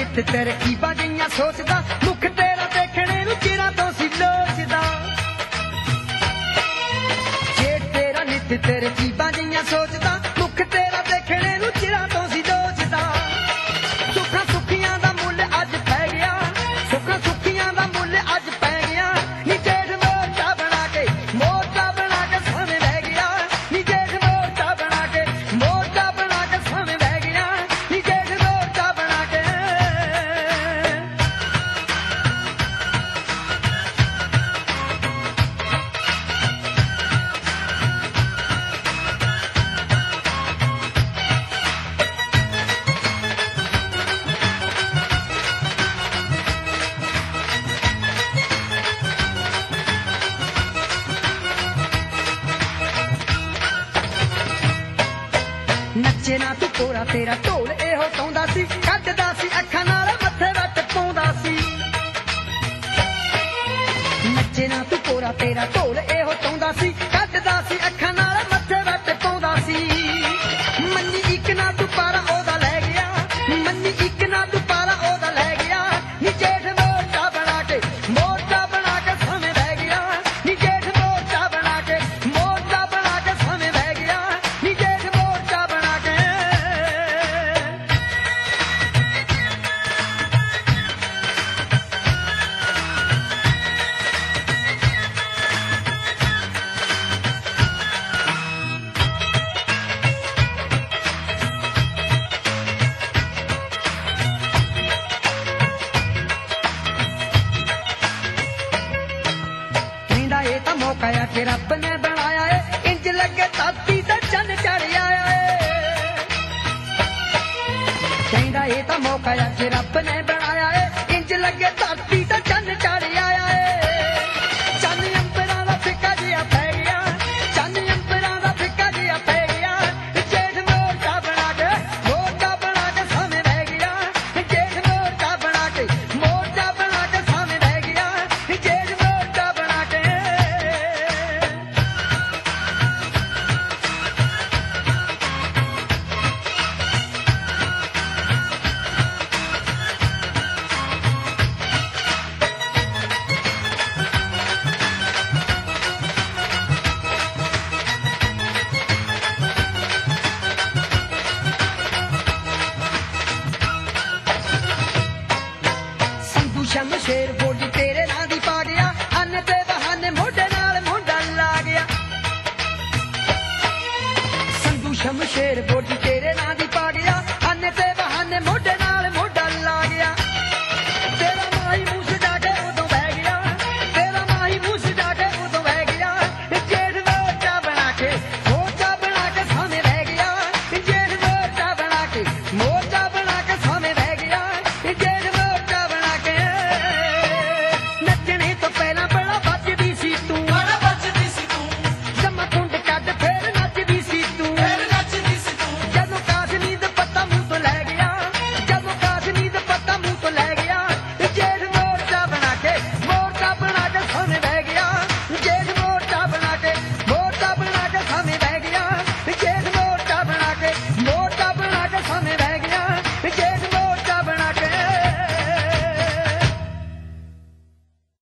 ਨਿੱਤ ਤਰਕੀਬਾਂ ਜਿਹੀਆਂ ਸੋਚਦਾ ਮੁੱਖ ਤੇਰਾ ਦੇਖਣੇ ਨੂੰ ਚਿਰਾਂ ਤੋਂ ਸੀ ਲੋਚਦਾ ਜੇ ਤੇਰਾ ਨਿੱਤ ਤਰਕੀਬਾਂ ਜਿਹੀਆਂ ਸੋਚਦਾ ਮੁੱਖ ਤੇਰਾ ਦੇਖਣੇ ਨੂੰ ਚਿਰਾਂ ਤੋਂ ਸੀ ਲੋਚਦਾ ਸੁੱਖਾਂ ਸੁੱਖੀਆਂ ਦਾ ਮੁੱਲ ਅੱਜ ਪੈ ਗਿਆ ਸੁੱਖਾਂ ਸੁੱਖੀਆਂ ਦਾ ਮੁੱਲ ਅੱਜ ਪੈ ਗਿਆ ਨੀ ਜੇਠ ਮੋਰਚਾ ਬਣਾ ਕੇ ਸਾਵੇਂ ਰਹਿ ਗਿਆ ਨੀ ਜੇਠ ਮੋਰਚਾ ਬਣਾ ਕੇ ਸਾਵੇਂ ਰਹਿ ਗਿਆ ਨੀ ਜੇਠ ਮੋਰਚਾ ਬਣਾ ਕੇ ਨੱਚੇ ਨਾ ਤੂੰ ਕੋਰਾ ਤੇਰਾ ਢੋਲ ਇਹੋ ਸੌਂਦਾ ਸੀ ਕੱਢਦਾ ਸੀ ਅੱਖਾਂ ਨਾਲ ਮੱਥੇ ਵੱਟ ਪਾਉਂਦਾ ਸੀ ਨੱਚੇ ਨਾ ਤੂੰ ਕੋਰਾ ਤੇਰਾ ਢੋਲ ਇਹੋ ਸੌਂਦਾ ਸੀ ਕੱਢਦਾ ਸੀ ਅੱਖਾਂ ਨਾਲ ਮੱਥੇ ਵੱਟ ਪਾਉਂਦਾ ਸੀ ਮੰਨੀ ਇੱਕ ਨਾ ਤੂੰ ਪਾਰਾ ਉਹਦਾ ਲੈ ਗਿਆ ਮੰਨੀ ਇੱਕ ਨਾ ਤੂੰ ਪਾਰਾ ਉਹਦਾ ਲੈ ਗਿਆ ਨੀ ਜੇਠ ਮੋਰਚਾ ਬਣਾ ਕੇ ਸਾਵੇਂ ਰਹਿ ਗਿਆ ਨੀ ਜੇਠ ਮੋਰਚਾ ਬਣਾ ਕੇ ਸਾਵੇਂ ਰਹਿ ਗਿਆ ਨੀ ਜੇਠ ਮੋਰਚਾ ਬਣਾ ਕੇ ਕਹਿੰਦਾ ਇਹ ਤਾਂ ਮੌਕਾ ਆ ਕਿ ਰੱਬ ਨੇ ਬਣਾਇਆ ਏ ਇੰਜ ਲੱਗੇ ਧਰਤੀ ਤੇ ਚੰਨ ਚੜ੍ਹ ਆਇਆ ਏ ਕਹਿੰਦਾ ਇਹ ਤਾਂ ਮੌਕਾ ਆ ਕਿ ਰੱਬ ਨੇ ਬਣਾਇਆ ਏ ਇੰਜ ਲੱਗੇ ਧਰਤੀ ਤੇ ਚੰਨ ਚੜ੍ਹ ਆਇਆ ਏ ਚੰਨ ਅੰਬਰਾਂ ਦਾ ਫਿੱਕਾ ਜਿਹਾ ਪੈ ਗਿਆ ਚੰਨ ਅੰਬਰਾਂ ਦਾ ਫਿੱਕਾ ਜਿਹਾ ਪੈ ਗਿਆ ਜੇਠ ਮੋਰਚਾ ਬਣਾ ਕੇ ਸਾਵੇਂ ਰਹਿ ਗਿਆ ਜੇਠ ਮੋਰਚਾ ਬਣਾ ਕੇ ਸਾਵੇਂ ਰਹਿ ਗਿਆ ਜੇਠ ਮੋਰਚਾ ਬਣਾ ਕੇ ਸੰਧੂ ਸ਼ਮਸ਼ੇਰ ਬੋਲੀ ਤੇਰੇ ਨਾਂ ਦੀ ਪਾ ਗਿਆ ਅੰਨ ਤੇ ਬਹਾਨੇ ਮੋਢੇ ਨਾਲ ਮੋਢਾ ਲਾ ਗਿਆ ਸੰਧੂ ਸ਼ਮਸ਼ੇਰ ਬੋਲੀ ਤੇਰੇ ਨਾਂ ਦੀ ਪਾ ਗਿਆ ਅੰਨ ਤੇ ਬਹਾਨੇ ਮੋਢੇ ਨਾਲ ਮੋਢਾ ਲਾ ਗਿਆ ਤੇਰਾ ਮਾਈ ਮੂੰਹ ਸਜਾ ਕੇ ਉਦੋਂ ਬਹਿ ਗਿਆ ਤੇਰਾ ਮਾਈ ਮੂੰਹ ਸਜਾ ਕੇ ਉਦੋਂ ਬਹਿ ਗਿਆ ਜੇਠ ਮੋਰਚਾ ਬਣਾ ਕੇ ਸਾਵੇਂ ਰਹਿ ਗਿਆ ਜੇਠ ਮੋਰਚਾ ਬਣਾ ਕੇ